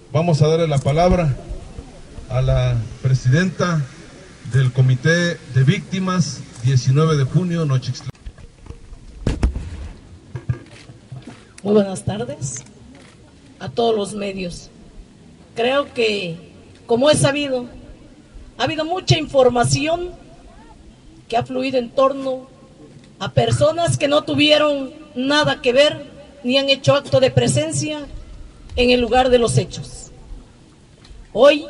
Vamos a darle la palabra a la presidenta del Comité de Víctimas, 19 de junio, Nochixtlán. Muy buenas tardes a todos los medios. Creo que, como es sabido, ha habido mucha información que ha fluido en torno a personas que no tuvieron nada que ver ni han hecho acto de presencia en el lugar de los hechos. Hoy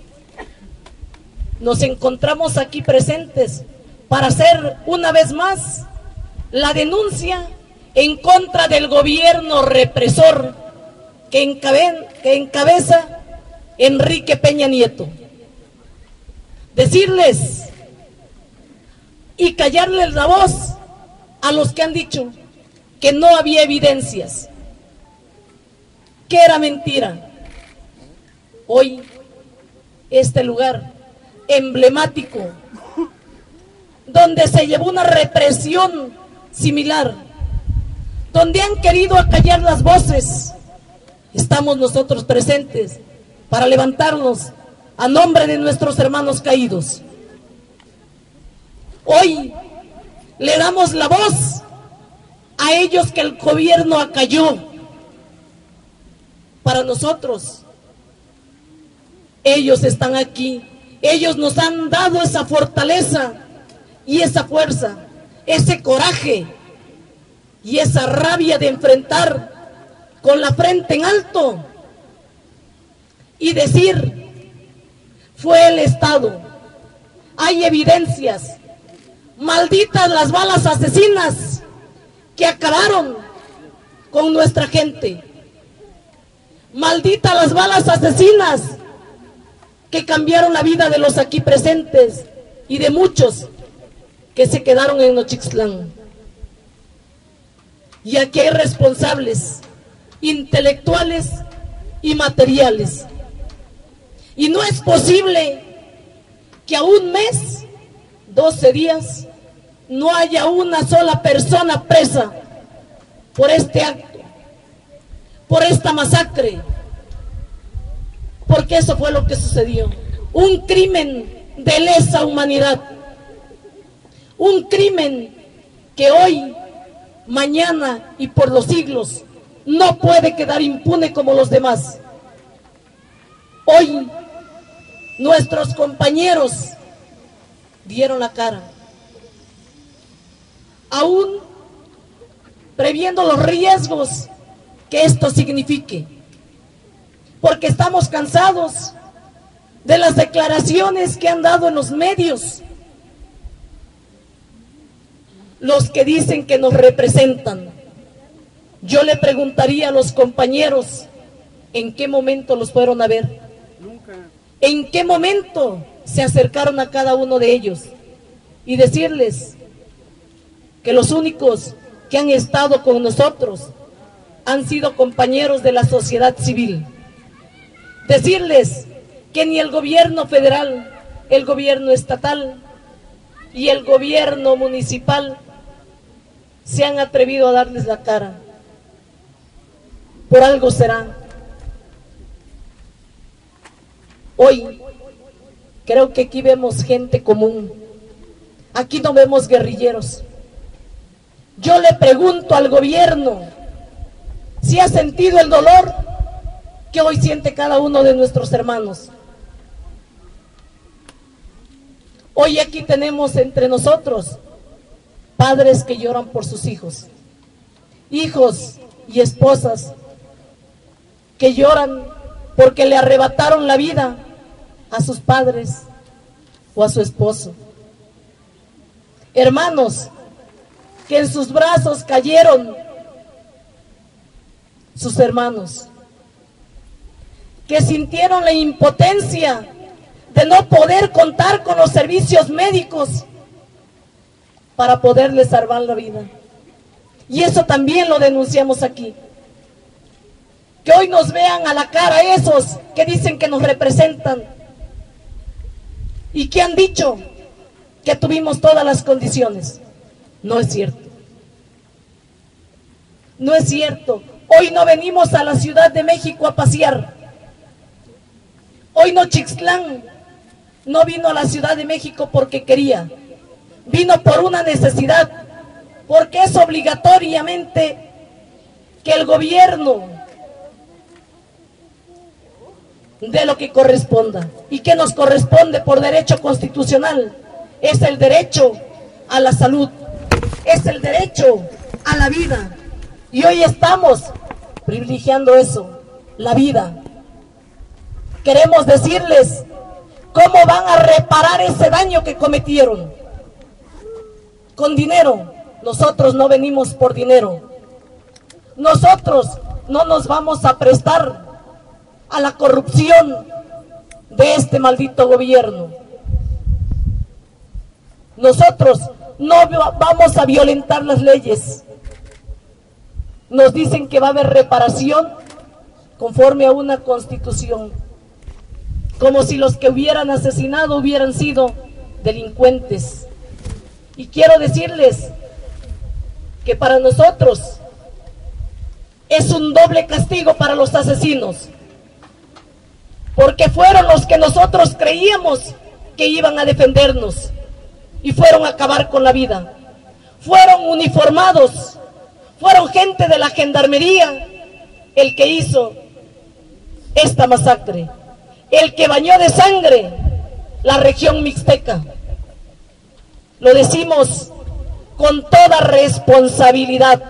nos encontramos aquí presentes para hacer una vez más la denuncia en contra del gobierno represor que encabeza Enrique Peña Nieto. Decirles y callarles la voz a los que han dicho que no había evidencias, que era mentira. Hoy, este lugar emblemático, donde se llevó una represión similar, donde han querido acallar las voces, estamos nosotros presentes para levantarnos a nombre de nuestros hermanos caídos. Hoy le damos la voz a ellos que el gobierno acalló. Para nosotros, ellos están aquí, ellos nos han dado esa fortaleza y esa fuerza, ese coraje y esa rabia de enfrentar con la frente en alto y decir: fue el Estado, hay evidencias, malditas las balas asesinas que acabaron con nuestra gente, malditas las balas asesinas que cambiaron la vida de los aquí presentes y de muchos que se quedaron en Nochixtlán. Y aquí hay responsables intelectuales y materiales. Y no es posible que a un mes, 12 días, no haya una sola persona presa por este acto, por esta masacre, porque eso fue lo que sucedió. Un crimen de lesa humanidad, un crimen que hoy, mañana y por los siglos no puede quedar impune como los demás. Hoy nuestros compañeros dieron la cara, aún previendo los riesgos que esto signifique, porque estamos cansados de las declaraciones que han dado en los medios los que dicen que nos representan. Yo le preguntaría a los compañeros, ¿en qué momento los fueron a ver? Nunca. ¿En qué momento se acercaron a cada uno de ellos? Y decirles que los únicos que han estado con nosotros han sido compañeros de la sociedad civil. Decirles que ni el gobierno federal, el gobierno estatal y el gobierno municipal se han atrevido a darles la cara. Por algo será. Hoy creo que aquí vemos gente común, aquí no vemos guerrilleros. Yo le pregunto al gobierno si ha sentido el dolor que hoy siente cada uno de nuestros hermanos. Hoy aquí tenemos entre nosotros padres que lloran por sus hijos, hijos y esposas que lloran porque le arrebataron la vida a sus padres o a su esposo. Hermanos que en sus brazos cayeron sus hermanos, que sintieron la impotencia de no poder contar con los servicios médicos para poderles salvar la vida. Y eso también lo denunciamos aquí. Que hoy nos vean a la cara esos que dicen que nos representan y que han dicho que tuvimos todas las condiciones. No es cierto. No es cierto. Hoy no venimos a la Ciudad de México a pasear. Hoy Nochixtlán no vino a la Ciudad de México porque quería, vino por una necesidad, porque es obligatoriamente que el gobierno dé lo que corresponda. ¿Y qué nos corresponde por derecho constitucional? Es el derecho a la salud, es el derecho a la vida. Y hoy estamos privilegiando eso, la vida. Queremos decirles cómo van a reparar ese daño que cometieron. Con dinero. Nosotros no venimos por dinero. Nosotros no nos vamos a prestar a la corrupción de este maldito gobierno. Nosotros no vamos a violentar las leyes. Nos dicen que va a haber reparación conforme a una constitución, como si los que hubieran asesinado hubieran sido delincuentes. Y quiero decirles que para nosotros es un doble castigo para los asesinos, porque fueron los que nosotros creíamos que iban a defendernos y fueron a acabar con la vida. Fueron uniformados, fueron gente de la gendarmería el que hizo esta masacre, el que bañó de sangre la región mixteca. Lo decimos con toda responsabilidad.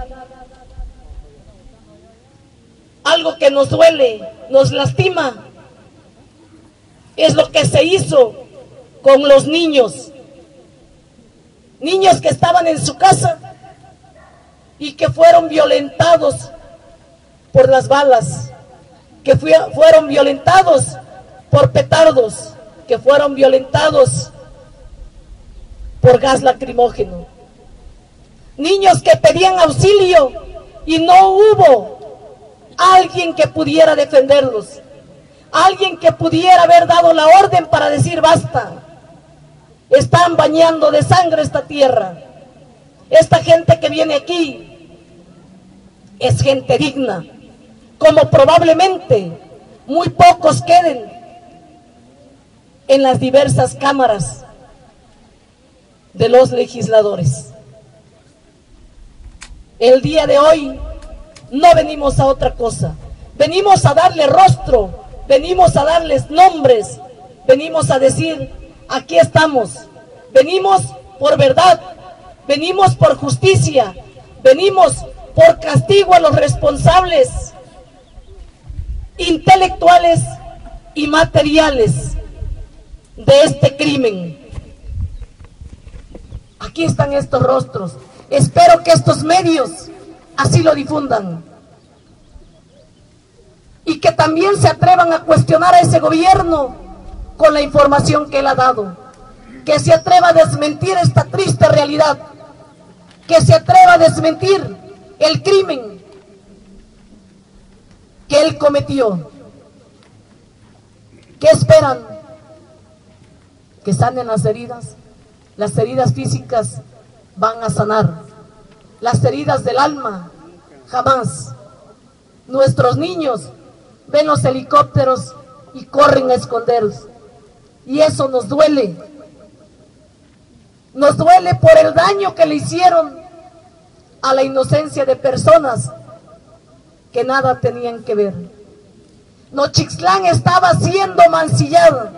Algo que nos duele, nos lastima, es lo que se hizo con los niños. Niños que estaban en su casa y que fueron violentados por las balas, que fueron violentados por petardos, que fueron violentados por gas lacrimógeno. Niños que pedían auxilio y no hubo alguien que pudiera defenderlos, alguien que pudiera haber dado la orden para decir basta. Están bañando de sangre esta tierra. Esta gente que viene aquí es gente digna, como probablemente muy pocos queden en las diversas cámaras de los legisladores. El día de hoy no venimos a otra cosa, venimos a darle rostro, venimos a darles nombres, venimos a decir: aquí estamos, venimos por verdad, venimos por justicia, venimos por castigo a los responsables intelectuales y materiales de este crimen. Aquí están estos rostros. Espero que estos medios así lo difundan y que también se atrevan a cuestionar a ese gobierno con la información que él ha dado, que se atreva a desmentir esta triste realidad, que se atreva a desmentir el crimen que él cometió. ¿Qué esperan? Que sanen las heridas. Las heridas físicas van a sanar, las heridas del alma jamás. Nuestros niños ven los helicópteros y corren a esconderse, y eso nos duele. Nos duele por el daño que le hicieron a la inocencia de personas que nada tenían que ver. Nochixtlán estaba siendo mancillado.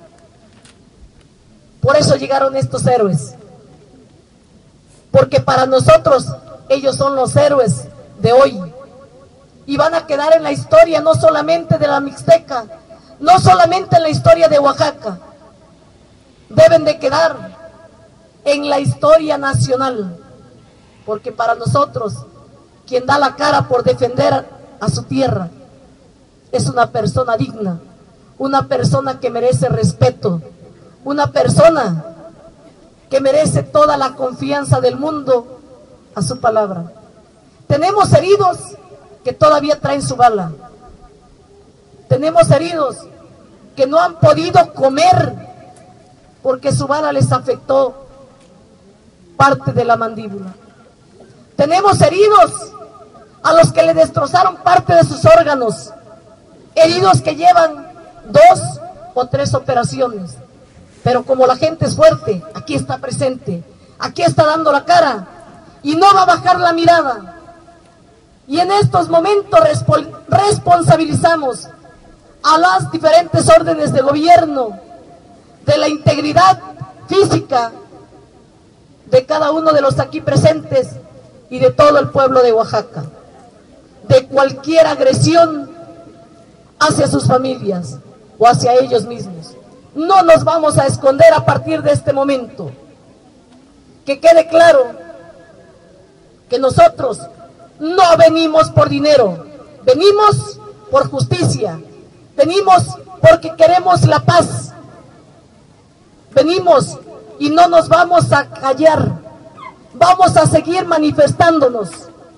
Por eso llegaron estos héroes, porque para nosotros ellos son los héroes de hoy y van a quedar en la historia no solamente de la Mixteca, no solamente en la historia de Oaxaca, deben de quedar en la historia nacional, porque para nosotros quien da la cara por defender a su tierra es una persona digna, una persona que merece respeto, una persona que merece toda la confianza del mundo a su palabra. Tenemos heridos que todavía traen su bala. Tenemos heridos que no han podido comer porque su bala les afectó parte de la mandíbula. Tenemos heridos a los que le destrozaron parte de sus órganos. Heridos que llevan 2 o 3 operaciones. Pero como la gente es fuerte, aquí está presente, aquí está dando la cara y no va a bajar la mirada. Y en estos momentos responsabilizamos a las diferentes órdenes de gobierno de la integridad física de cada uno de los aquí presentes y de todo el pueblo de Oaxaca, de cualquier agresión hacia sus familias o hacia ellos mismos. No nos vamos a esconder a partir de este momento. Que quede claro que nosotros no venimos por dinero, venimos por justicia, venimos porque queremos la paz, venimos y no nos vamos a callar, vamos a seguir manifestándonos.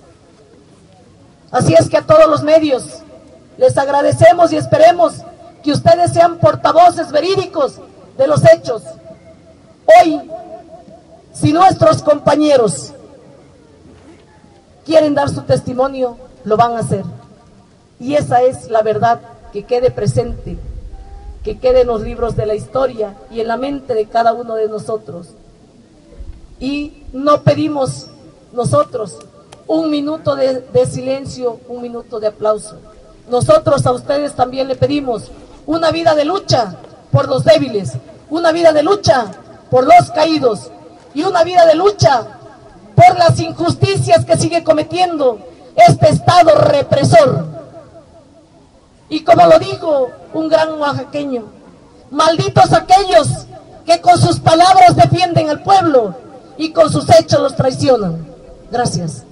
Así es que a todos los medios les agradecemos y esperemos que ustedes sean portavoces verídicos de los hechos. Hoy, si nuestros compañeros quieren dar su testimonio, lo van a hacer. Y esa es la verdad, que quede presente, que quede en los libros de la historia y en la mente de cada uno de nosotros. Y no pedimos nosotros un minuto de silencio, un minuto de aplauso. Nosotros a ustedes también le pedimos una vida de lucha por los débiles, una vida de lucha por los caídos y una vida de lucha por las injusticias que sigue cometiendo este Estado represor. Y como lo dijo un gran oaxaqueño, malditos aquellos que con sus palabras defienden al pueblo y con sus hechos los traicionan. Gracias.